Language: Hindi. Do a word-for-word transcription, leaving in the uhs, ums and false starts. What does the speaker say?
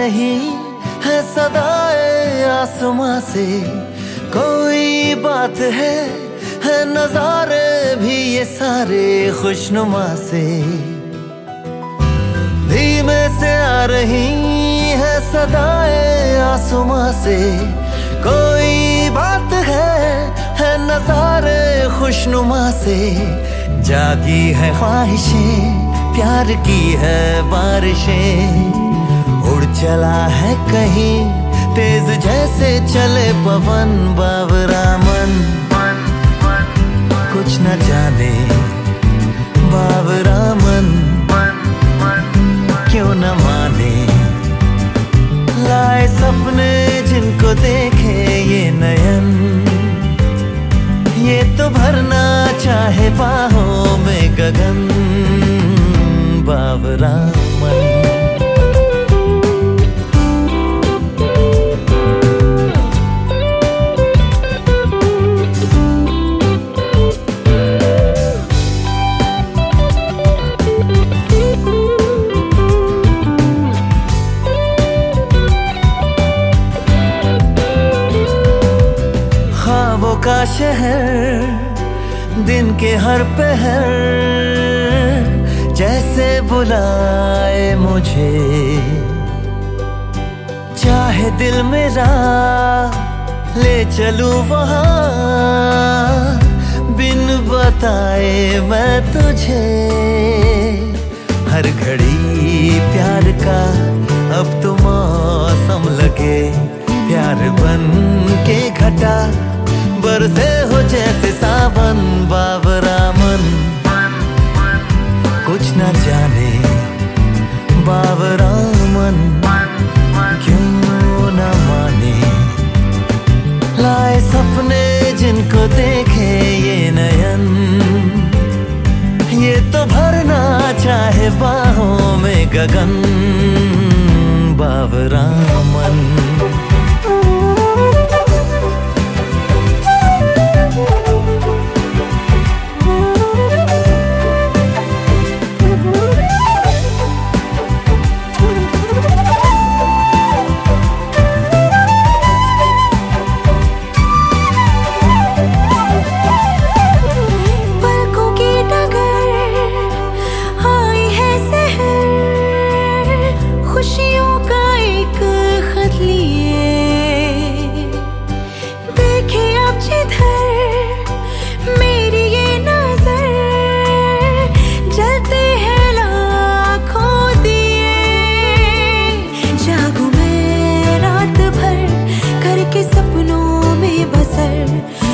रही है सदाए आसमां से, कोई बात है है नजारे भी ये सारे खुशनुमा से। धीमे से आ रही है सदाए आसमां से, कोई बात है है नजारे खुशनुमा से। जागी है ख्वाहिशें, प्यार की है बारिशें, उड़ चला है कहीं तेज जैसे चले पवन। बावरा मन कुछ न जाने, बावरा मन क्यों न माने। लाए सपने जिनको देखे ये नयन, ये तो भरना चाहे बाहों में गगन। बावरा मन ख्वाबों का शहर, दिन के हर पहर जैसे बुलाए मुझे। चाहे दिल मेरा ले चलूं वहाँ, बिन बताए मैं तुझे। हर घड़ी प्यार का अब तो मौसम लगे, प्यार बन के घटा बरसे हो जैसे सावन। बावरा मन कुछ न जाने, बावरा मन क्यों न माने। लाए सपने जिनको देखे ये नयन, ये तो भरना चाहे बाहों में गगन। बावरा मन खुशियों का एक खत लिए। देखे अब जिधर मेरी ये नजर, जलते हैं लाखों दिए। जागूं मैं रात भर करके सपनों में बसर,